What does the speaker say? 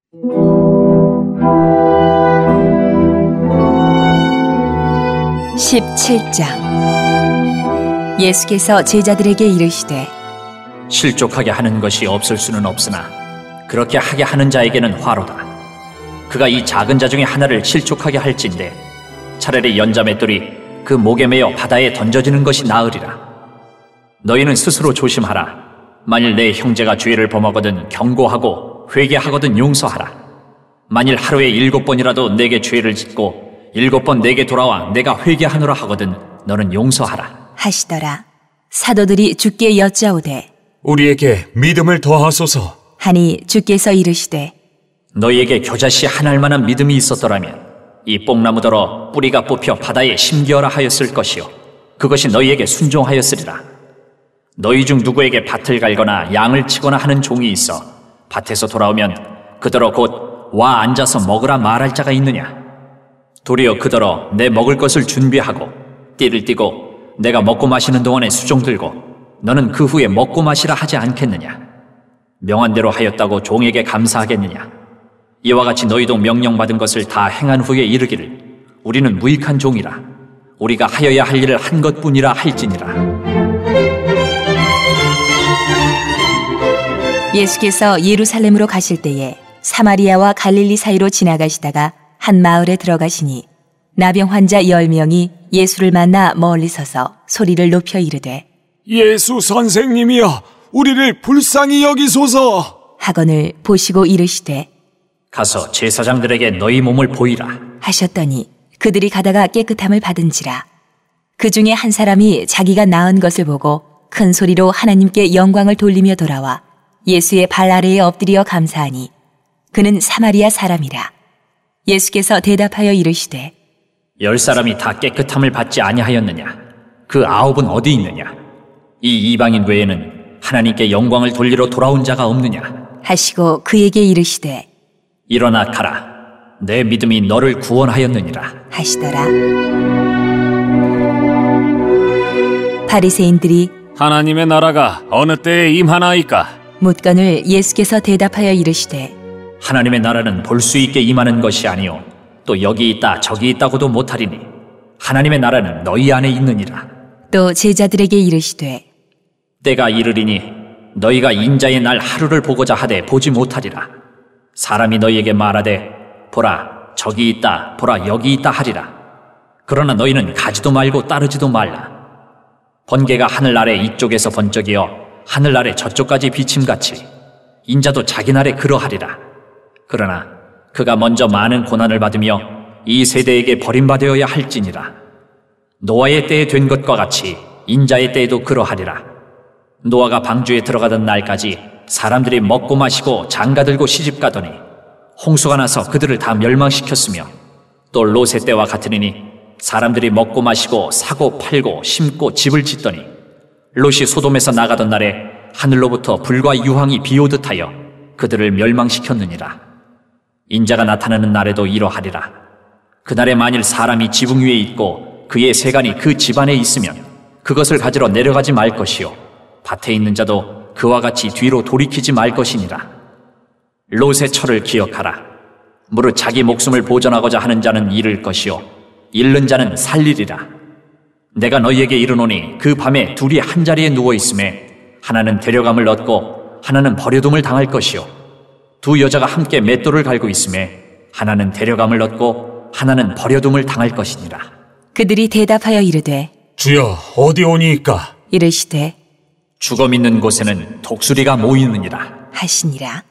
17장. 예수께서 제자들에게 이르시되 실족하게 하는 것이 없을 수는 없으나 그렇게 하게 하는 자에게는 화로다. 그가 이 작은 자 중에 하나를 실족하게 할진대 차라리 연자맷돌이 그 목에 매어 바다에 던져지는 것이 나으리라. 너희는 스스로 조심하라. 만일 내 형제가 죄를 범하거든 경고하고 회개하거든 용서하라. 만일 하루에 7번이라도 내게 죄를 짓고 7번 내게 돌아와 내가 회개하노라 하거든 너는 용서하라 하시더라. 사도들이 주께 여짜오되 우리에게 믿음을 더하소서 하니 주께서 이르시되 너희에게 겨자씨 한 알만한 믿음이 있었더라면 이 뽕나무더러 뿌리가 뽑혀 바다에 심기어라 하였을 것이요 그것이 너희에게 순종하였으리라. 너희 중 누구에게 밭을 갈거나 양을 치거나 하는 종이 있어 밭에서 돌아오면 그더러 곧 와 앉아서 먹으라 말할 자가 있느냐? 도리어 그더러 내 먹을 것을 준비하고 띠를 띠고 내가 먹고 마시는 동안에 수종 들고 너는 그 후에 먹고 마시라 하지 않겠느냐? 명한 대로 하였다고 종에게 감사하겠느냐? 이와 같이 너희도 명령받은 것을 다 행한 후에 이르기를 우리는 무익한 종이라 우리가 하여야 할 일을 한 것뿐이라 할지니라. 예수께서 예루살렘으로 가실 때에 사마리아와 갈릴리 사이로 지나가시다가 한 마을에 들어가시니 나병 환자 10명이 예수를 만나 멀리 서서 소리를 높여 이르되 예수 선생님이여 우리를 불쌍히 여기소서 하거늘 보시고 이르시되 가서 제사장들에게 너희 몸을 보이라 하셨더니 그들이 가다가 깨끗함을 받은지라. 그 중에 한 사람이 자기가 나은 것을 보고 큰 소리로 하나님께 영광을 돌리며 돌아와 예수의 발 아래에 엎드려 감사하니 그는 사마리아 사람이라. 예수께서 대답하여 이르시되 10사람이 다 깨끗함을 받지 아니하였느냐? 그 9은 어디 있느냐? 이 이방인 외에는 하나님께 영광을 돌리러 돌아온 자가 없느냐? 하시고 그에게 이르시되 일어나 가라. 내 믿음이 너를 구원하였느니라 하시더라. 바리새인들이 하나님의 나라가 어느 때에 임하나이까? 묻거늘 예수께서 대답하여 이르시되 하나님의 나라는 볼 수 있게 임하는 것이 아니요 또 여기 있다 저기 있다고도 못하리니 하나님의 나라는 너희 안에 있느니라. 또 제자들에게 이르시되 때가 이르리니 너희가 인자의 날 하루를 보고자 하되 보지 못하리라. 사람이 너희에게 말하되 보라 저기 있다 보라 여기 있다 하리라. 그러나 너희는 가지도 말고 따르지도 말라. 번개가 하늘 아래 이쪽에서 번쩍이어 하늘 아래 저쪽까지 비침같이 인자도 자기 날에 그러하리라. 그러나 그가 먼저 많은 고난을 받으며 이 세대에게 버림받아야 할지니라. 노아의 때에 된 것과 같이 인자의 때에도 그러하리라. 노아가 방주에 들어가던 날까지 사람들이 먹고 마시고 장가들고 시집가더니 홍수가 나서 그들을 다 멸망시켰으며 또 롯의 때와 같으니 사람들이 먹고 마시고 사고 팔고 심고 집을 짓더니 롯이 소돔에서 나가던 날에 하늘로부터 불과 유황이 비오듯 하여 그들을 멸망시켰느니라. 인자가 나타나는 날에도 이러하리라. 그날에 만일 사람이 지붕 위에 있고 그의 세간이 그 집안에 있으면 그것을 가지러 내려가지 말 것이요 밭에 있는 자도 그와 같이 뒤로 돌이키지 말 것이니라. 롯의 철을 기억하라. 무릇 자기 목숨을 보전하고자 하는 자는 잃을 것이요 잃는 자는 살리리라. 내가 너희에게 이르노니 그 밤에 둘이 한 자리에 누워 있음에 하나는 데려감을 얻고 하나는 버려둠을 당할 것이요 두 여자가 함께 맷돌을 갈고 있음에 하나는 데려감을 얻고 하나는 버려둠을 당할 것이니라. 그들이 대답하여 이르되 주여 어디 오니이까? 이르시되 죽어 있는 곳에는 독수리가 모이느니라 하시니라.